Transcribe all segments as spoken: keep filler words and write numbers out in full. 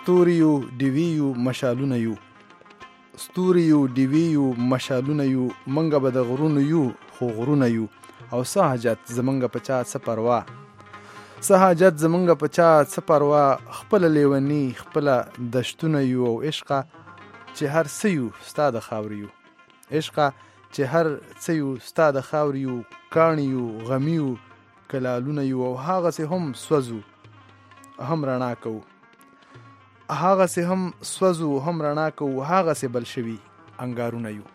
ستوري یو ډیوي یو مشالونه یو ستوري یو ډیوي یو مشالونه یو منګه به د غرونو یو خو غرونه یو او څه حاجت زمونږ په چا څه پروا څه حاجت زمونږ په چا څه پروا خپله لیوني خپله دشتونه یو او عشقه چې هر څه یو ستا د خاورې یو عشقه چې هر څه یو ستا د خاورې یو کاڼي یو غمي یو کلالونه یو او هغسې هم سوځو هم رڼا کوو هغسې هم سوځو هم رڼا کوو هغسې بل شوي انګارونه یو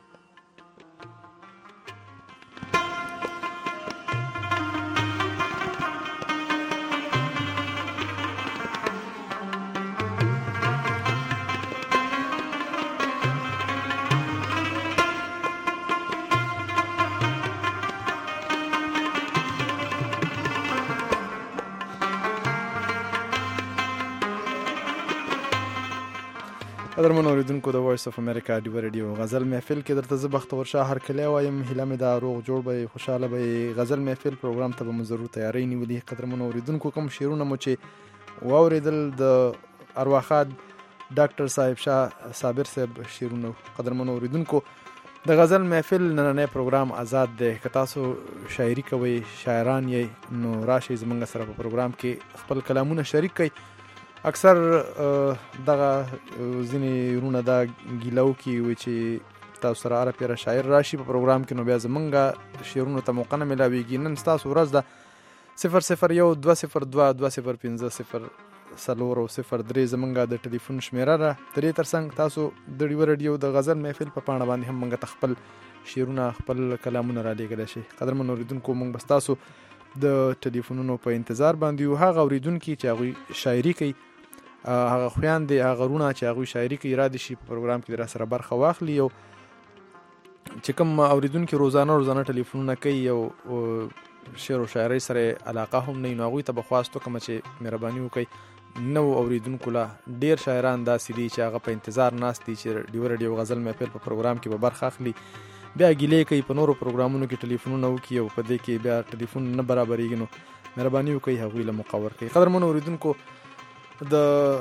قدرمن اوریدونکو د وایس اف امریکا ډیو ریډیو غزل محفل کې درته زه بختور شاه هرکلی وایم هیله مې دا روغ جوړ به خوشحاله به غزل محفل پروګرام ته به مو ضرور تیاری نیولي قدرمن اوریدونکو کوم شعرونه مو چې واورېدل د ارواښاد ډاکټر صاحب شاه صابر صاحب شعرونه قدرمن اوریدونکو د غزل محفل نننی پروګرام آزاد دی که تاسو شاعري کوئ شاعران یې نو راشئ زموږ سره په پروګرام کې خپل کلامونه شریک کړئ اکثر دغه ځینې ورونه دا ګیلو کې وي چې تاسو سره هره پیره شاعر راشي په پروګرام کې نو بیا زمونږ شعرونو ته موقع نه میلاویږي نن ستاسو ورځ ده صفر صفر یو دوه صفر دوه دوه صفر پنځه صفر څلور او صفر درې زمونږ د ټلیفون شمیره ده د دې تر څنګ تاسو د ډیو ریډیو د غزل محفل په پاڼه باندې هم موږ ته خپل شعرونه خپل کلامونه را لیږلی شي قدرمن اوریدونکو موږ به ستاسو د ټلیفونونو په انتظار باندې یو هغه اوریدونکي چې هغوی شاعري کوي هغه خویندې هغه وروڼه چې هغوی شاعري کوي را دي شي په پروګرام کې راسره برخه واخلي او چې کوم اوریدونکي روزانه روزانه ټلیفونونه کوي او شعر او شاعرۍ سره علاقه هم نه وي نو هغوی ته به خواست وکړم چې مهرباني وکړئ نو اوریدونکو له ډېر شاعران داسې دي چې هغه په انتظار ناست دي چې ډیو ریډیو غزل محفل په پروګرام کې به برخه اخلي بیا ګیلې کوي په نورو پروګرامونو کې ټلیفونونه وکړي او په دې کې بیا ټلیفون نه برابرېږي نو مهرباني وکړئ هغوی له مقور کوي قدرمن اوریدونکو د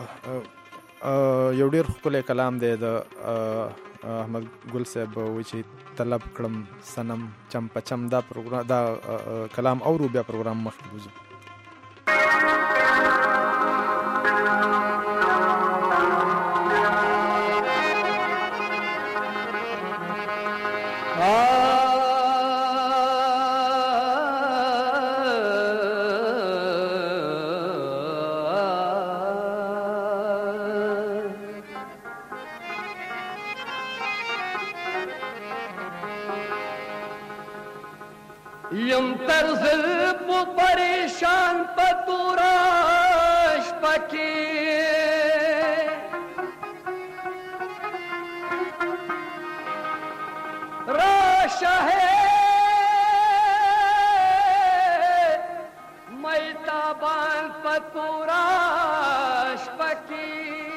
یو ډېر ښکلی کلام دی د احمد ګل صاحب وایي چې طلب کړم صنم چم په چم دا پروګرام دا کلام اورو بیا پروګرام مخکې بوځو یم طرز پو پریشان پتوراش پکی راشا ہے میتابان پتوراش پکی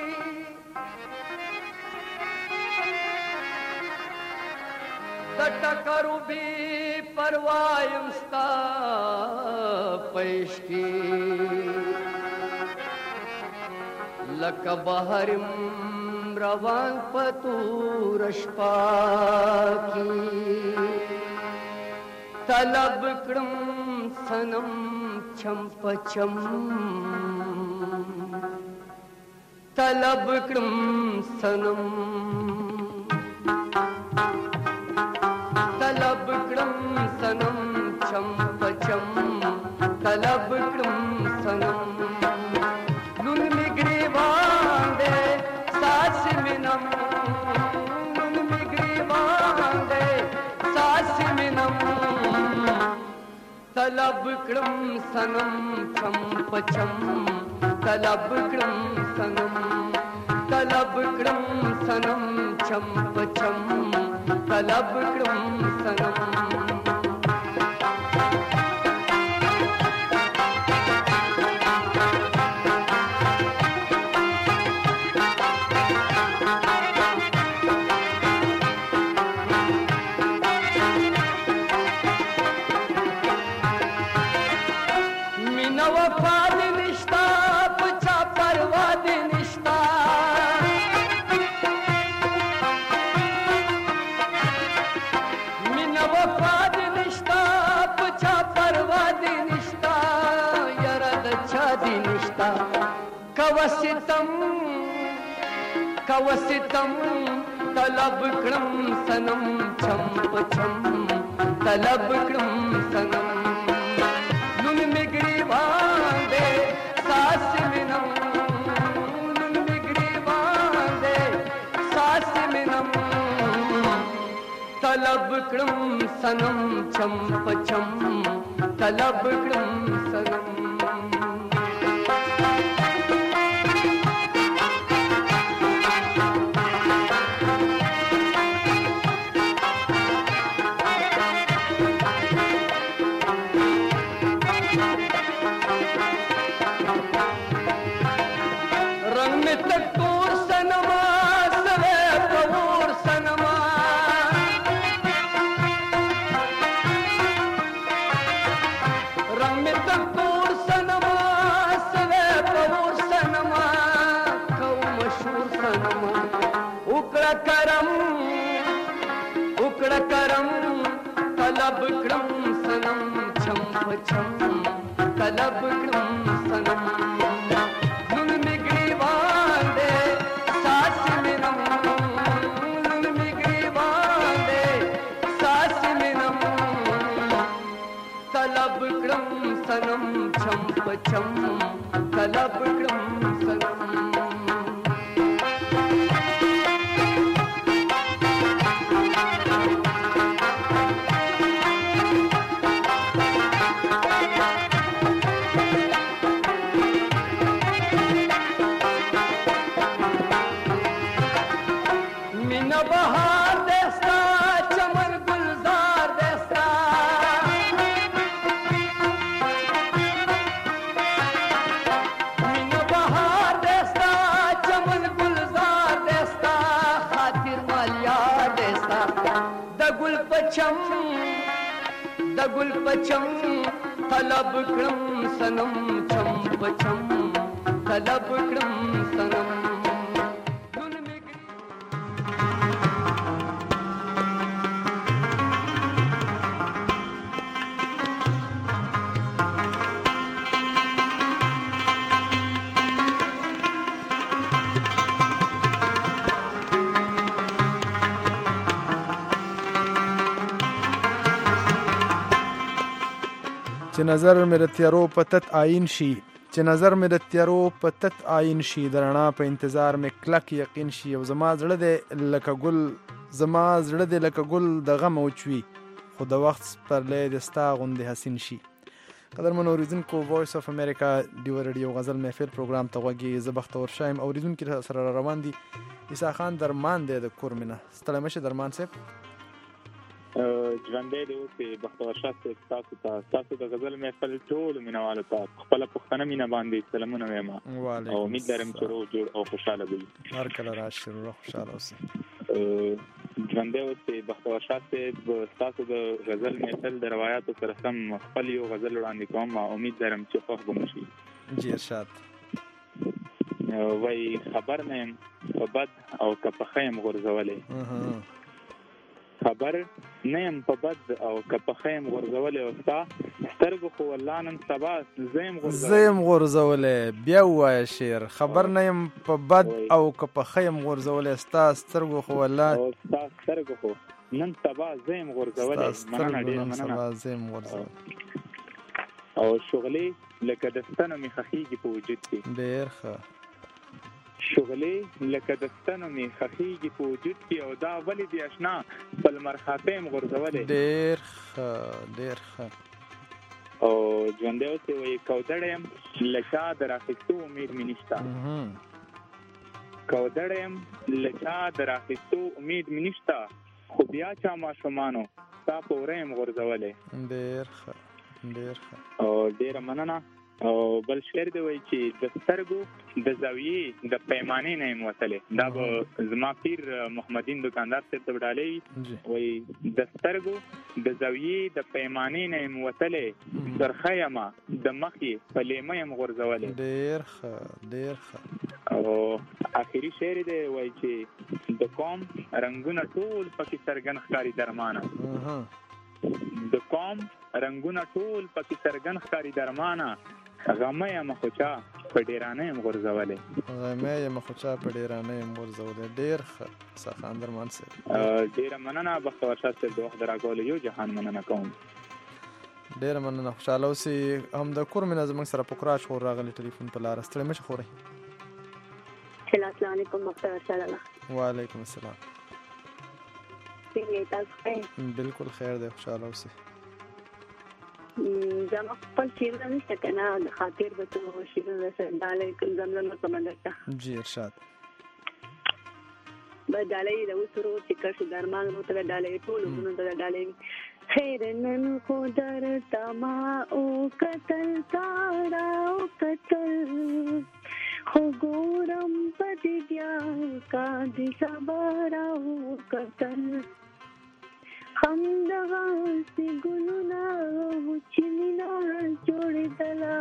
تٹکرو بھی پروایم ستا پیش کی لک بحرم روان پتورش پاکی طلب کرم سنم چم پچم طلب کرم سنم طلب کرم سنم چم پچم طلب کرم سنم نون می گریوان دے ساس منم نون می گریوان دے ساس منم طلب کرم سنم چم پچم طلب کرم سنم طلب کرم سنم چم پچم طلب کرم سنم مینا وفا دی نشتا پچا پروا دی نشتا کوستم کوستم طلب کړم سنم چم پچم طلب کړم سنم نن میګری باندې ساس مینم نن میګری باندې ساس مینم طلب کړم سنم چم پچم طلب کړم سنم کرم اکڑ کرم طلب کړم سنم چم پچم طلب کړم سنم نن میګری باندې ساس مینم نن میګری باندې ساس مینم طلب کړم سنم چم پچم طلب کړم سنم پچم د ګل پچم طلب کړم سنم چم پچم طلب کړم سنم چې نظر مې د تیارو په تت آئین شي چې نظر مې د تیارو په تت آئین شي د رڼا په انتظار مې کلک یقین شي او زما زړه دی لکه ګل زما زړه دی لکه ګل د غم وچوي خو د وخت سپرلی د ستا غوندې حسین شي. قدرمن اوریدونکو وایس اف امریکا ډیو رادیو غزل محفل پروګرام ته غوږی زه بختور شایم. اوریدونکو سره روان دي عیسی خان درمان دی د کورمنه. ستړی مشه درمان صاحب. ژوندی دی اوسې بختور شاه صاحب تاسو ته تاسو د غزل محفل ټولو مینهوالو ته خپله پښتنه مینه باندې سلامونه وایم او امید لرم چې روغ جوړ او خوشحاله به وي. هر کله راشئ روغ خوشحاله اوسئ. ژوندی اوسې بختور شاه صاحب ستاسو د غزل محفل د روایاتو سره سم خپل یو غزل وړاندې کوم او امید لرم چې خوښ به مو شي. جی ارشاد. وایي خبر نه یم په بد او که په ښه یم غورځولی خبر نه یم په بد او که په ښه یم غورځولی او ستا سترګو خو والله نن سبا زه یم غورځولی. بیا ووایه شعر. خبر نه یم په بد او که په ښه یم غورځولی ستا سترګو خو والله او ستا سترګو خو نن سبا زه یم غورځولی. مننه ډېره مننه. او شغلې لکه د ستنو مې خښېږي په وجود کې. ډېر ښه. شغلې لکه د ستنو مې خښېږي په وجود کې او دا ولې دې اشنا په لمر خاته یم غورځولی. ډېر ښه ډېر ښه. او ژوندی اوسې وایي کودړی یم له چا د راخیستو امید مې نشته کودړی یم له چا د راخیستو امید مې نشته خو بیا چا ماشومانو ستا په وره یم غورځولی. ډېر ښه ډېر ښه. او ډېره مننه. او بل شعر دی وایي چې د سترګو د زاویې د پیمانې نه یم وتلی. دا به زما پیر محمدین دکاندار صاحب ته ډالۍ وایي د سترګو د زاویې د پیمانې نه یم وتلی سرخه یمه د مخې په لیمه یم غورځولی. ډېر ښه ډېر ښه. او آخري شعر دی وایي چې د قوم رنګونه ټول پکې څرګند ښکاري درمانه د قوم رنګونه ټول پکې څرګند ښکاري درمانه غمه یم خو چا په ډیرانه هم غورځولې. غمه یې مخچا په ډیرانه هم غورځولې. ډیر ښه خاندرمان صاحب، ډیره مننه. بختور شاه صاحب د وخت راکولو یو جهان مننه کوم. ډیره مننه. خوشاله اوسئ. هم د کور مینه زموږ سره په کراچ خور راغلی ټلیفون په لاره. ستړي مه شئ خورئ. السلام علیکم بختور شاه. وعلیکم السلام. څنګه تاسو ښه؟ بالکل خیر دی. خوشاله اوسئ. زما خپل شعر نشته که نه، د خاطر به تو شعرونه ډالۍ زمزمه کومه درته. جی ارشاد. به ډالۍ د اوس ورو چې کړ درمان ورو ته ډالۍ ټول ورونو ته ډالۍ. خیر نن خو درته ما وکتل تا راوکتل، خو ګورم په دې بیا کا دې سبا راوکتل. همدغسې ګلونه وو چې مینه جوړېدله،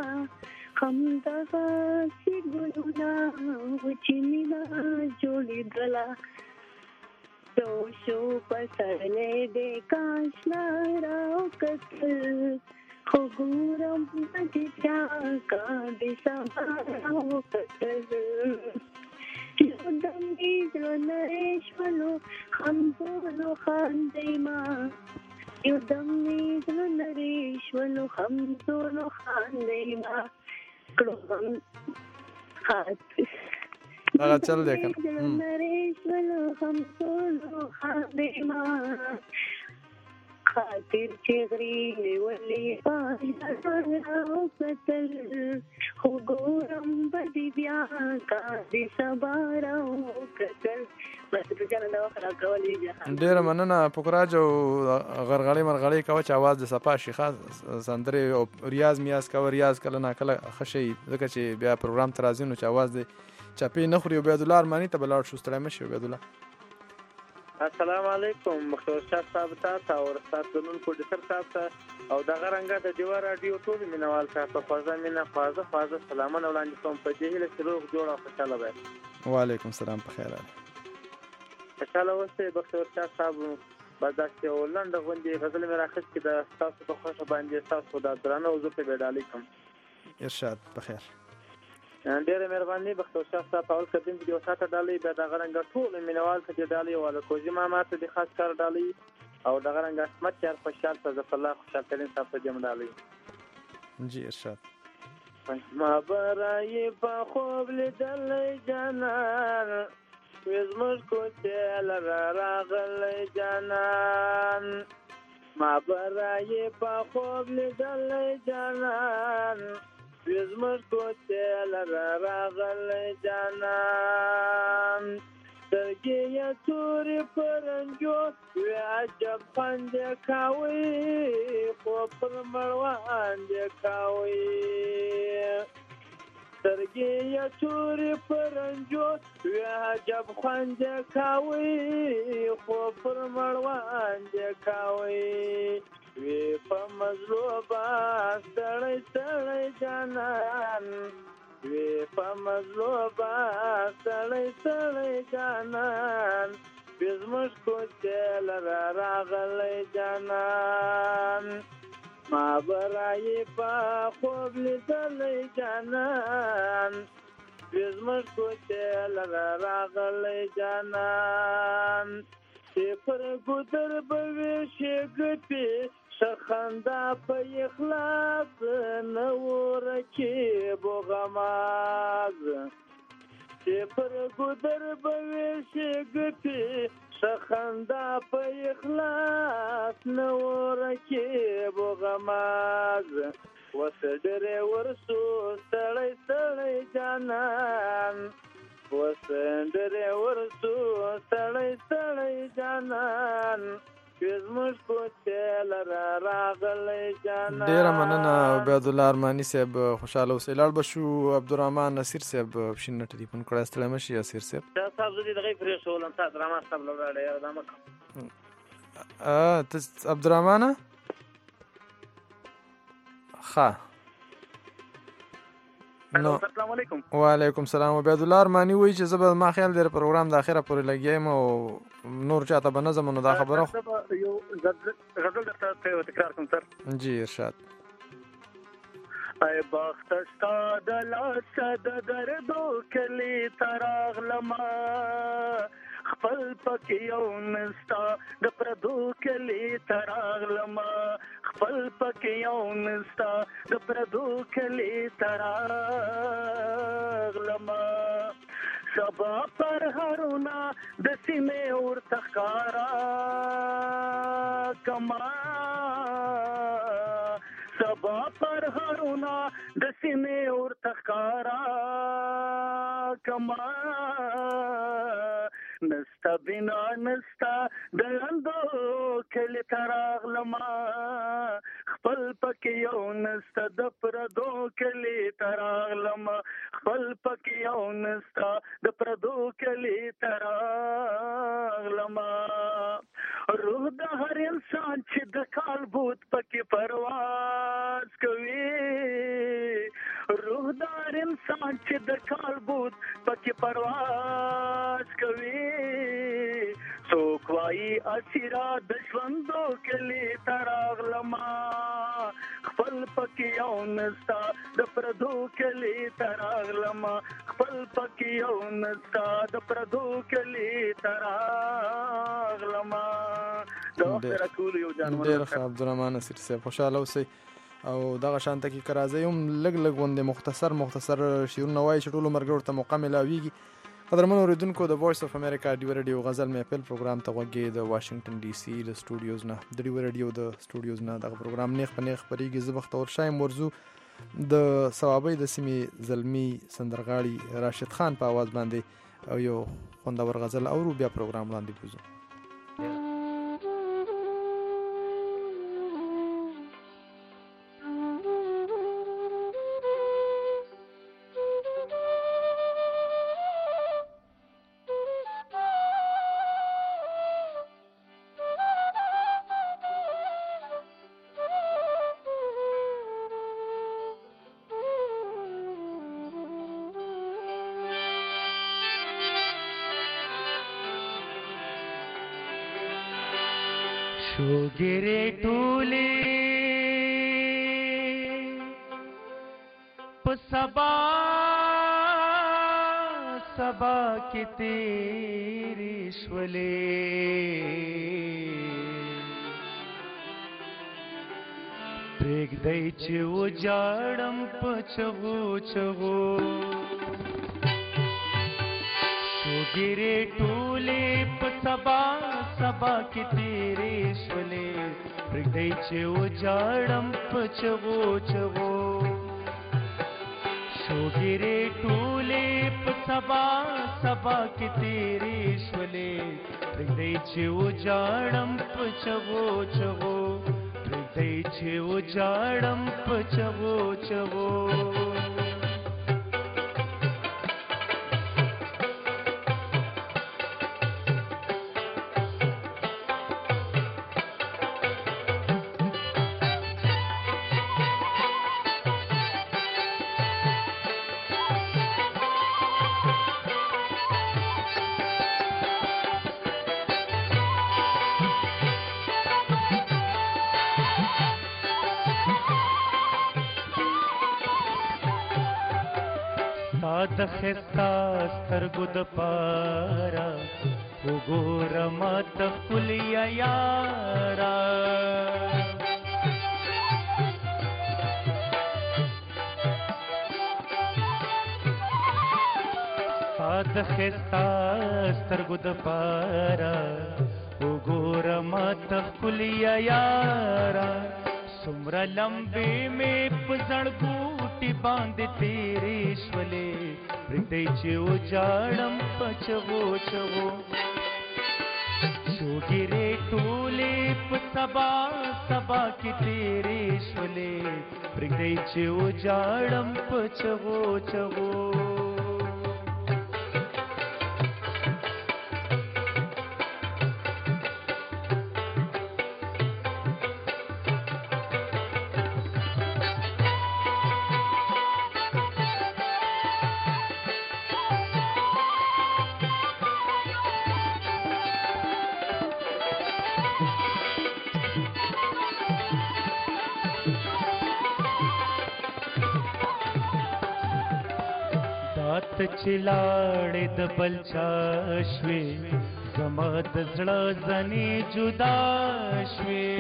همدغسې ګلونه وو چې مینه جوړېدله. تو شو پسرلی دې کاشنا راوکتل، خو ګورم په دې بیا کا دې سبا راوکتل. یودم دې زړه نری شولو همزولو خاندئ ما، یودم دې زړه نری شولو همزولو خاندئ ما. کړو هم هغه چل دی که زړه نری شولو همزولو خاندئ ما. خاطر چې غري ولې پاهر راوکتل، خو ګورم به دې بیا کا دې سبا راوکتل. بس روجانه دا وخت راکولی جهان. ډېره مننه. پوکراج او غرغړې مرغړې کوه چې اواز د صفا شي. خاص سندرې او ریاض میاز کوه. ریاض کله ناکله ښه شي، ځکه چې بیا پروګرام ته راځي نو چې اواز دې چپې نه خوري. عبیدالله ارماني ته به لاړ شو. ستړی مه شي عبیدالله. السلام علیکم. مختار شاه صاحب ته او استاد دنون پروډوسر صاحب ته او دغه رنګه د دیوا رادیو ټول مینوال ته په خوازه مینه خوازه خوازه سلامونه وړاندې کوم. په دې هیله چې روغ جوړ او خوشاله وئ. وعلیکم السلام. په خیر راغلی. خوشاله اوسئ. بختور شاه صاحب بس داسې یو لنډه غوندې غزل مې راخیست چې د ستاسو په خوښه باندې ستاسو د درانه وضو په ډالۍ کوم. ارشاد. په خیر. ډېره مهرباني. بختور شاه صاحب په اول قدم کې یو ساعته ډالۍ، بیا دغه رنګه ټول مینوال ته دې ډالۍ واله کوزي ماما ته دې خاص کار ډالۍ او دغه رنګه اسمت یار خوشحال ته ظفر الله خوشحال کریم صاحب ته دې ډالۍ. جی ارشاد. ما برای په خوب لیدلی جانان، وزموږ کوڅې لره راغلی جانان. ما برای په خوب لیدلی جانان، وزموږ کوڅې لره راغلی جانان. سترګې یې تورې په رنجو وې عجب خوند یې کوي، خو پر مړوند یې کوي. سترګې یې تورې په رنجو وې عجب خوند یې کوي، خو پر مړوند یې کوي. وی په مزلو با ستړی ستړی جانان، وی په مزلو با ستړی ستړی جانان. زموږ کوڅې لره راغلی جانان. ما برای په خوب لیدلی جانان، زموږ کوڅې لره راغلی جانان. چې پر ګودر به وي ښېګټې ښه خندا په اخلاص نه ورکې بوغماز. چې پر ګودر به وي ښېګټې ښه خندا په اخلاص نه ورکې بوغماز. وس ډېرې ورسو ستړی ستړی جانان، وس ډېرې ورسو ستړی ستړی جانان. زموږ کوڅې لره راغلی جانان. ډېره مننه عبیدالله ارماني صاحب. خوشحاله اوسئ. لاړ به شو عبدالرحمن نصیر صاحب شین ټلیفون کړی. ستړی مه شي اسیر صاحب. شاه صاحب زه دې دغې پرېښولم تا عبدالرحمن صاحب له ولاړه یاره دا مه کوه. ته عبدالرحمنه ښه نو السلام علیکم. وعلیکم السلام. عبیدالله ارماني وایي چې زه به ما خیال دی پروګرام د اخره پورې لګیم او نور چاته به نه ځم. نو دا خبره یو غزل درته تکرار کوم سر. جی ارشاد. ای بخت ستا د لاس د دردو کلی تراغلما خپل پکې یو نستا د پردو کلی تراغلما خپل پکې یو نستا د پردو کلی تراغلما سبا پر هرونا د سیمې ورته ښکارا کما سبا پر هرونا د سیمې ورته ښکارا کما نستا بنا نستا د اندو کلی تراغلما خپل پکې یو نستا د پردو کلی تراغلما خپل پکې یو نستا د پردو کلی تراغلما روح د هر انسان چې د کال بوت پکې پرواز کوي روح د هر انسان چې د کال بوت پکې پرواز کوي څوک وایي اسیرا د ژوندو کلی تراغلما خپل پکې یو نستا د پردو کلی تراغلما خپل پکې یو نستا د پردو کلی تراغلما ډېر ښه عبدالرحمن نصیر صاحب خوشحاله اوسئ او دغه شانته کې که راځئ هم لږ لږ غوندې مختصر مختصر شعرونه وایي چې ټولو ملګرو ته موقع میلاویږي. قدرمنو اورېدونکو د وایس اف امریکا ډیو رادیو غزل محفل پروګرام ته غوږ د واشنگټن ډي سي د سټوډیوز نه د ډیو رادیو د سټوډیوز نه دغه پروګرام نیخ په نیخ خپرېږي. زه بختور شایم موضوع د صوابۍ د سیمې زلمي سندرغاړي راشد خان په आवाज باندې او یو خوندور غزل اورو بیا پروګرام وړاندې بوزو. شوګره ټوله په سبا سبا کې تیرې شولې پرېږدی چې وجاړم په چغو چغو شوګره ټوله په سبا سبا کې تیرې شولې پرېږدی چې وجاړم په چغو چغو شوګره ټولې په سبا سبا کې تیرې شولې پرېږدی چې وجاړم په چغو چغو پرېږدی چې وجاړم په چغو چغو د خستا سترګو د پارا وګوره ما ته ښکلیا یارا ستا د خستا سترګو د پارا وګوره ما ته ښکلیا یارا څومره لمبې مې په زړګوټي باندې تیرې شولې پرېږدی چې وجاړم په چغو چغو شوګیرې ټولې په سبا سبا کې تیرې شولې پرېږدی چې وجاړم په چغو چغو ته چې لاړې د بل چا شوې زما د زړه زنې جدا شوې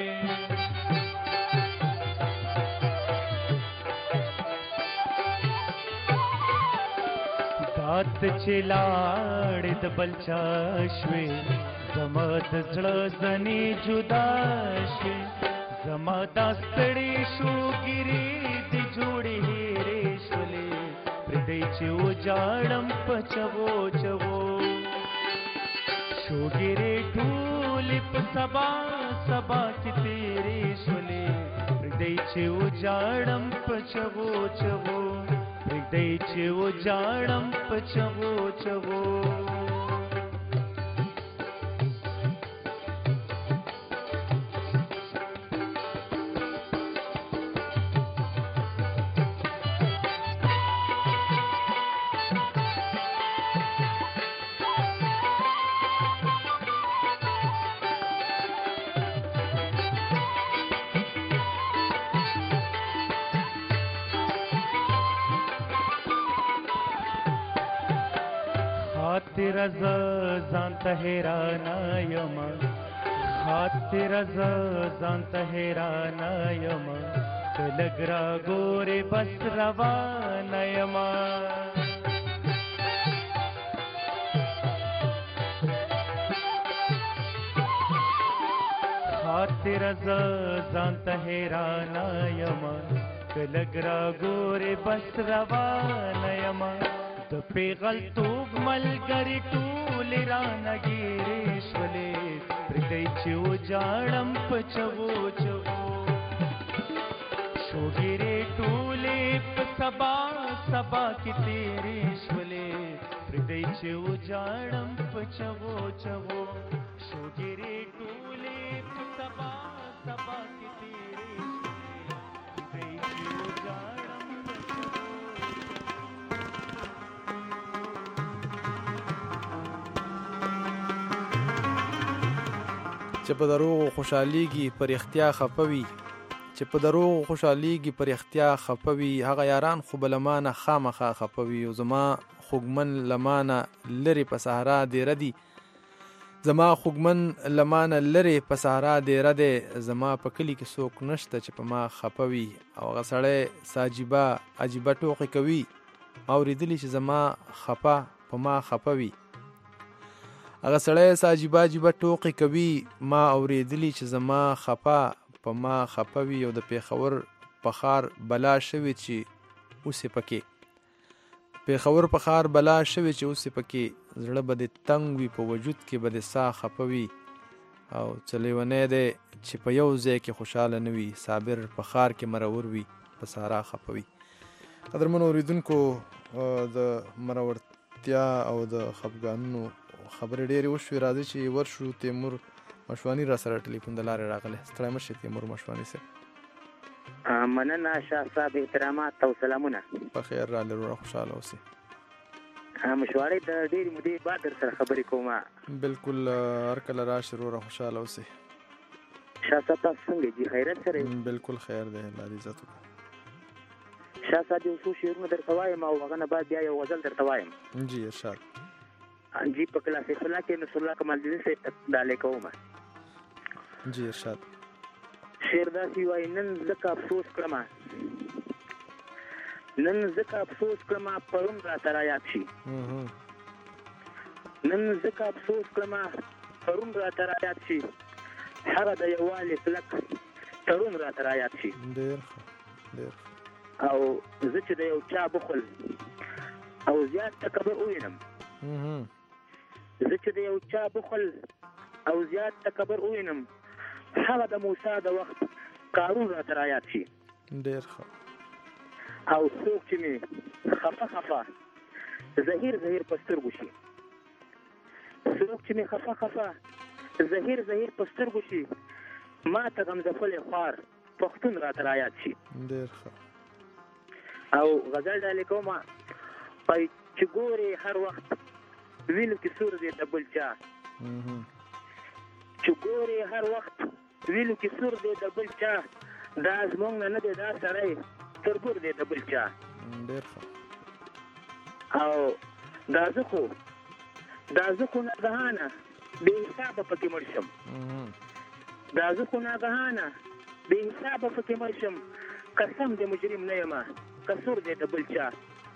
دا ته چې لاړې د بل چا شوې زما د زړه زنې جدا شوې زما دا ستړې شوګیرې دې جوړې هېرې شولې پردی چې وجاړم په چغو چغو شوګیرې ټولې په سبا سبا کې تېرې شولې پردی چې وجاړم په چغو چغو پردی چې وجاړم په چغو چغو خاطر ز ځان ته حیران یم خاطر ز ځان ته حیران یم ته لږ راګورې بس روان یم خاطر ز ځان ته حیران یم ته لږ راګورې بس روان یم د پیغلتوب ملګري ټولې رانه ګیرې شولې پردی چې وجاړم په چغو چغو شوګیرې ټولې په سبا سبا کې تېرې شولې پردی چې وجاړم په چغو چغو شوګیرې ټولې په سبا سبا کې تېرې شولې پردی چې وجاړم په چغو چې په دروغو خوشحاليږي پر اختیا خپوي چې په دروغو خوشحاليږي پر اختیا خپوي هغه یاران خو بلمانه خامخا خپوي او زما خوګمن لمانه لری په صحرا دی ردی زما خوګمن لمانه لری په صحرا دی ردی زما په کلی کې څوک نشته چې په ما خپوي او هغه سړی ساجيبه عجيبه ټوقې کوي اوریدلی چې زما خپه په ما خپوي هغه سړی ساجيبه عجيبه ټوقې کوي ما اوریدلی چې زما خپه په ما خپوي او د پیښور په ښار بلا شوي چې اوسې پکې پیښور په ښار بلا شوي چې اوسې پکې زړه به دې تنګ وي په وجود کې به دې ساه خپوي او څه لیونی دی چې په یو ځای کې خوشحاله نه وي صابر په ښار کې مرور وي په سارا خپوي. قدرمنو اورېدونکو د مرورتیا او د خفګانونو خبرې ډېرې وشوې راځي چې ورشو تیمور مشوانی را سره ټلیفون د لارې راغلی ستړی مه شې تیمور مشوانی صاحب. مننه شاه صاحب احترامات او سلامونه په خیر راغلی وروره خوشحاله اوسې. مشوارې د ډېرې مودې بعد در سره خبرې کوم. بالکل هر کله راشې وروره خوشحاله اوسې. شاه صاحب تاسو څنګه جي خیرت سره؟ بالکل خیر دی الله دې عزت وکړي. شاه صاحب یو څو شعرونه درته وایم او هغه نه بعد بیا یو غزل درته وایم. جی ارشاد. جی په کلاس اخلاق کې نصر الله کمال الدین صاحب ډالې کوم. جی ارشاد. شعر داسې وایي نن ځکه افسوس کړم نن ځکه افسوس کړم پرون راته رایاد شي نن ځکه افسوس کړم پرون راته رایاد شي هغه د یووالي کلک تړون راته رایاد شي. ډېر ښه ډېر او زه چې د یو چا بخل او زیات تکبر ووینم زه چې د یو چا بخل او زیات تکبر ووینم هغه د موسی د وخت قارون راته رایاد شي. ډېر ښه. او څوک چې مې خفه خفه زهیر زهیر په سترګو شي څوک چې مې خفه خفه زهیر زهیر په سترګو شي ما ته غمزفلی خوار پښتون راته رایاد شي. ډېر ښه. او غزل ډالې کومه پای چې ګورې هر وخت وینو کې سور دی د بل چا چې ګورې هر وخت وینو کې سور دی د بل چا دا زمونږ نه دی دا سړی تربور دی د بل چا. ډېر ښه. او دا زه خو دا زه خو ناګهانه بې حسابه پکې مړ شم دا زه خو ناګهانه بې حسابه پکې مړ شم قسم د مجرم نه یم قصور دی د بل چا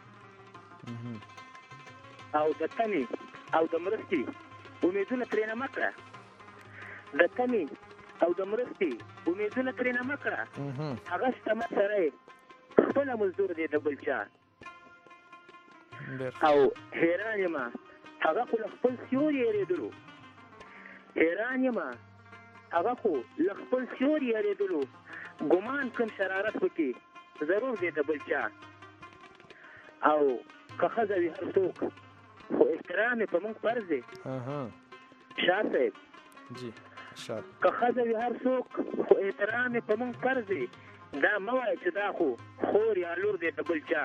او د تمې او د مرستې امیدونه ترېنه مه کړه د تمې او د مرستې امیدونه ترېنه مه کړه هغه شتمن سړی خپله مزدور دی د بل چا او حیران یم هغه خو له خپل سیوري یېرېدلو حیران یم هغه خو له خپل سیوري یېرېدلو ګمان کوم شرارت پکې ضرور دی د بل چا او که ښځه وي هر څوک خو احترام یې په موږ فرض دی شاه صاحب که ښځه وي هر څوک خو احترام یې په موږ فرض دی دا مه وایه چې دا خو خور یا لور دی د بل چا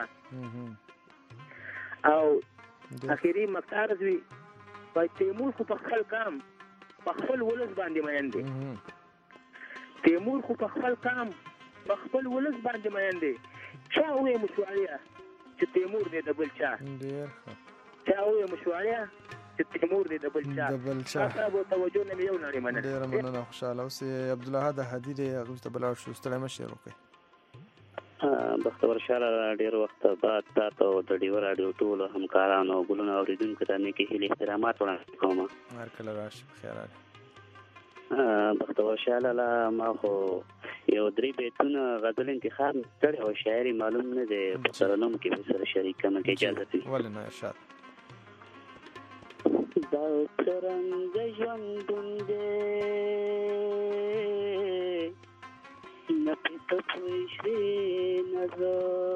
او اخري مقطعرض وي وایي تیمور خو په خپل قام په خپل ولس باندې مین دی تیمور خو په خپل قام په خپل ولس باندې مین دی چا ووایه مشوړیه چې تیمور دی د بل چا چا ووایه مشوړیه چې تیمور دی د بل چا د بل چا تاسو توجه نه یو نړۍ مننه ډېره مننه خوشحاله اوس عبدالله د هدي دی هغوی ته به لاړ شو ستړی مه شي وکړئ بختور شاله ډېر وخت بعد تاسو د ډیو راډیو ټولو همکارانو او ګلونو اورېدونکو ته نیکې هیلې احترامات وړاندې کوم هر کله راشي بخیر راغلی بختور شاله لا ما خو یو درې بیتونه غزل انتخاب کړی او شاعري معلوم نه دی په ترنم کې به سره شریک کړم که اجازه وي ولې نه ارشاد دا څرنګه ژوندون دی نه پته پوه شوې نه زه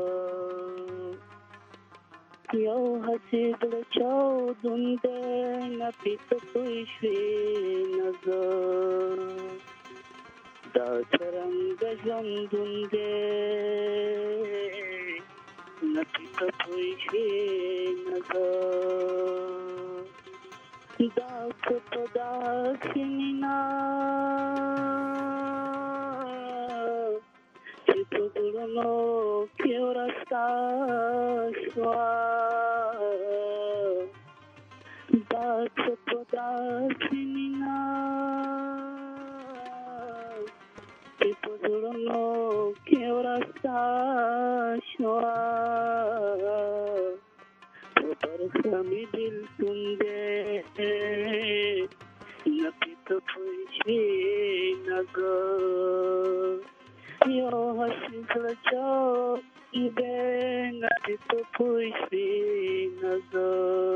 یو هسې زړه چاودون دی نه پته پوه شوې نه زه دا څرنګه ژوندون دی نه پته پوه شوې نه زه دا څه په داسې مینا چې په زړونو کې ورسته شوه دا څه په داسې مینا چې په زړونو کې ورسته شوه برخه می بلتون دی نه پیته پوه شوې نه زه یو هسې زړه چاودی نه پیته پوه شوې نه زه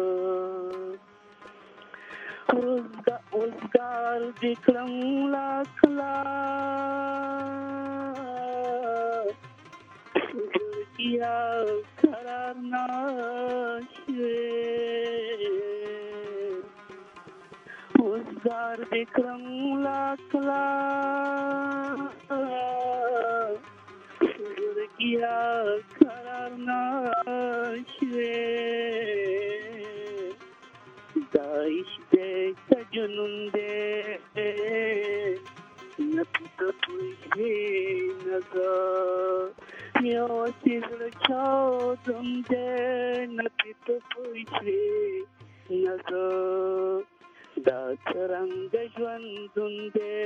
روزګار دې کړم لا کله زړګیا قرار نشوې روزګار دې کړم لا کله زړګیا قرار نشوې دا عشق دې که جنون دې نه پته پوه شوې نه زه یو هسې زړه چاودون دی نه پته پوه شوې نه زه دا څرنګه ژوندون دی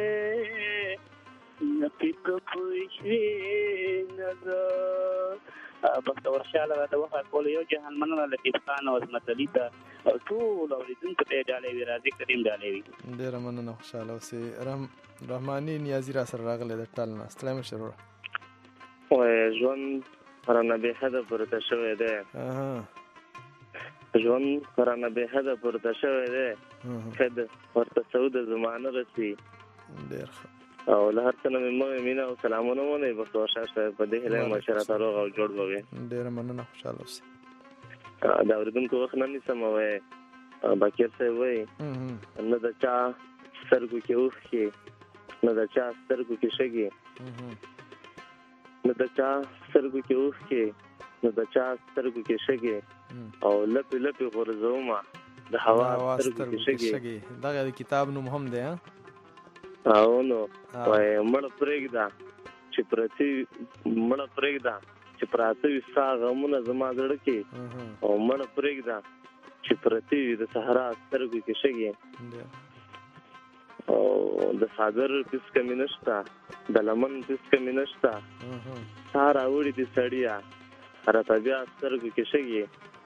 نه پته پوه شوې نه زه بختور شاله د وخت کولو یو جهان مننه لطیف خان او عظمت علي ته او ټول اورېدونکو ته یې ډالۍ وي راځي کریم ډالۍ وي ډېره مننه خوشحاله اوسې رحماني نیازي را سره راغلی د ټال نه ستړی مه شې وروره وایي ژوند رانه بې حده پورته شوی دی ژوند رانه بې حده پورته شوی دی ښه ده ورته سعوده زمانه رسي ډېر ښه او له هر څه نه مې مه مینه او سلامونه ومنئ بختور شاه صاحب په دې هیله یم چې راته روغ او جوړ به وي ډېره مننه خوشحاله اوسئ د اورېدونکو وخت نه نیسم وایي باقر صاحب وایي نه د چا سترګو کې اوښکې نه د چا سترګو کې شګې نه د چا سترګو کې اوښکې نه د چا سترګو کې شګې او لپې لپې غورځومه د هوا سترګو کې شګې دغه د کتاب نوم هم دی او نو وایي مړه پرېږده چې پرتې مړه پرېږده چې پراته وي ستا غمونه زما زړه کې او مړه پرېږده چې پرتې وي د صحرا سترګو کې شګې او د څادر پیس کمې نشته د لمن پیس کمې نشته ستا راوړي دي سړیه راته بیا سترګو کې شګې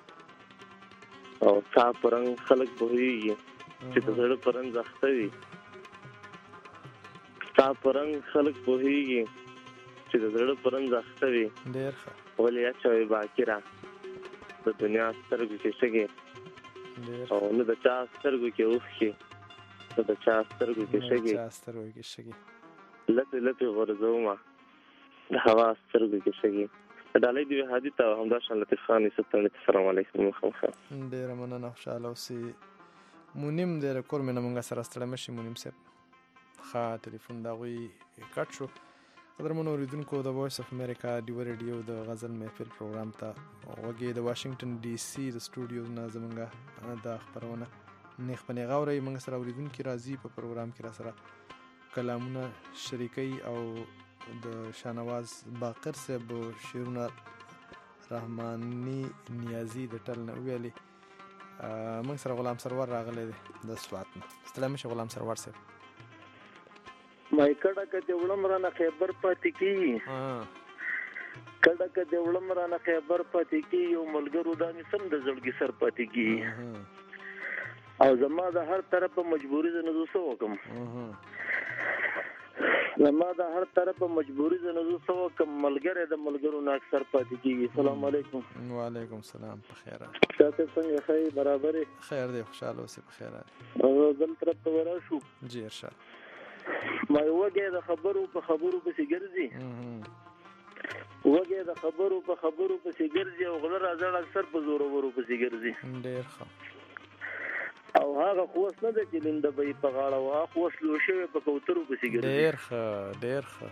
او ستا په رنګ خلک پوهېږي چې د زړه په رنځ اخته وي ستا په رنګ خلک پوهېږي چې د زړه په رنځ اخته وي ولې اچوې باکره د دنیا سترګو کې شګې او نه د چا سترګو کې اوښکې نه د چا سترګو کې شګې لپې لپې غورځومه د هوا سترګو کې شګې ډالۍ دې وي هادي ته او همداشان لطیف خان یوسف ته السلام علیکم مخامخ ډېره مننه خوشحاله اوسې مونیم ډېره کور مې نه مونږ سره ستړی مه شي مونیم صاحب ښه ټلیفون د هغوی کټ شو قدرمنو اورېدونکو د وایس اف امریکا ډیو ریډیو د غزل محفل پروګرام ته غوږ د واشنگټن ډي سي د سټوډیو نه زمونږ دا خپرونه نیغ په نیغه اورئ موږ سره اورېدونکي راځي په پروګرام کې را سره کلامونه شریکوي او د شاهنواز باقر صاحب شعرونه رحماني نیازي د ټل نه ویلي موږ سره غلام سرور راغلی دی د سوات نه ستړی مه شي غلام سرور صاحب مای کډه کده وړم رانه خیبر پاتې کی کډه کده وړم رانه خیبر پاتې کی یو ملګرو دا می سم د زړګي سر پاتې کی او زما د هر طرف مجبوری زنه زو وکم زما د هر طرف مجبوری زنه زو وکم ملګری د ملګرو نه اکثر پاتې کی السلام علیکم وعلیکم السلام په خیر تاسو څنګه خیر برابر خیر دی خوشاله اوسې په خیر او بل طرف ته ورشو جی ارشاد ما وګه د خبرو په خبرو پسې ګرځي وګه د خبرو په خبرو پسې ګرځي او غلر ازړ اکثر په زور ورو پسې ګرځي ډېر ښه او هغه خوښ نه ده چې لنده به په غاړه واه خوښ لو شوی په کوترو پسې ګرځي ډېر ښه ډېر ښه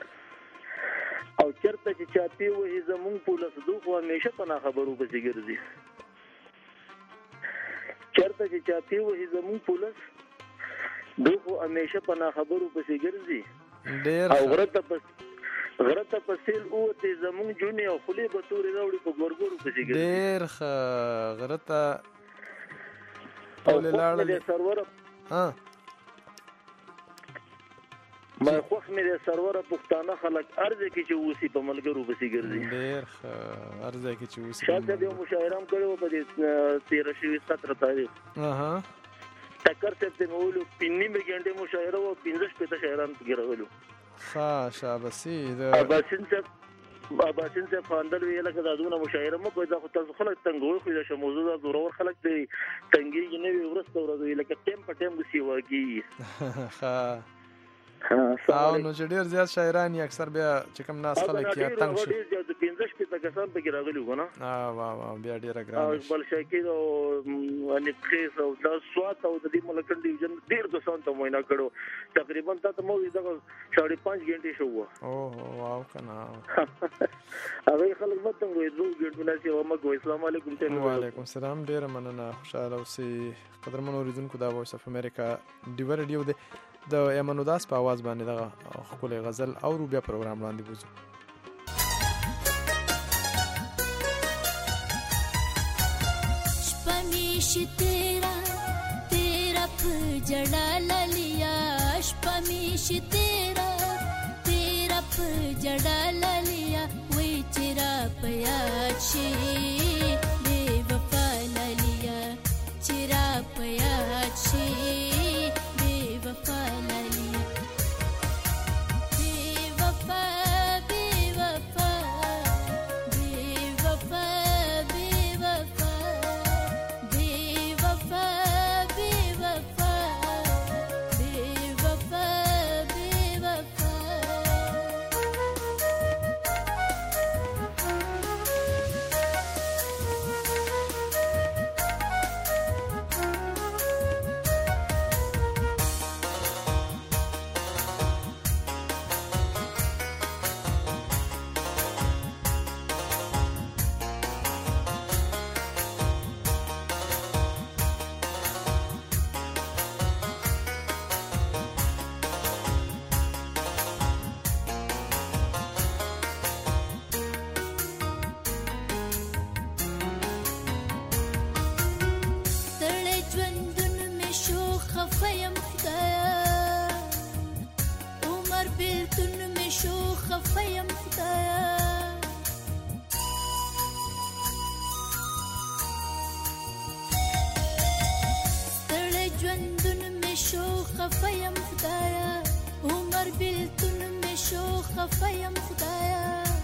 او چرته چې چاپی وې زمون په لسدو خو همیشه په خبرو پسې ګرځي چرته چې چاپی وې زمون په لس دوه همیشه په خبرو پسې ګرځي ډېر او غرته پس غرته پسیل اوته زمون جونی او خلی به توري راوړي په ګورګورو پسې ګرځي ډېر ښه غرته ټول لاړل سرور ها ما خوښ مې د سرور پښتانه خلک ارزه کې چې وسی په ملګرو پسې ګرځي ډېر ښه ارزه کې چې وسی شاته د مشاعرام کړو په دې تیرہ شوي ستره تاریخ اها ټکر ته په مولو پینې مګنډه مشاعره او پنځه شپږ شاعران پکې ښه شابسي د اباسین ته اباسین ته فاندل ویل کړه دونه مشاعره مو کوي دا خو تاسو خلک تنګوي خو دا شموزه دا ضرور خلک دی تنګي نه وي ورسته ورځي لکه ټیم په ټیم وسی ورګي ښه او نو چې ډېر زیات شاعران یې اکثر بیا چې کوم ناس خلک یې تنګ شي ډېر زیات پنځه شپږ کسان پکې راغلي وو نه اه واه واه بیا ډېر ګران او بل شاکر او ان خیس او د سوات او د دې ملک ډیویژن ډېر کسان ته موینا کړو تقریبا ته مو دا ساڑھے پانچ غنټې شو وو او واو کنه هغه خلک مته وې دوه غنټې نه چې ومه ګو اسلام علیکم ته وعلیکم السلام ډېر مننه خوشاله اوسې قدرمن اوریدونکو دا وایس اف امریکا ډیو ریډیو دی د ایمن وداس په आवाज باندې دغه خپل غزل او بیا پروګرام لاندې وځو شپمیش تیرا تیرا پجڑا للیا شپمیش تیرا تیرا پجڑا للیا وی چرا پیاد شي بے وفا للیا چرا پیاد شي وفا للی بے وفا بے وفا بے وفا بے وفا بے وفا بے وفا بے وفا بے وفا خفیم خدایا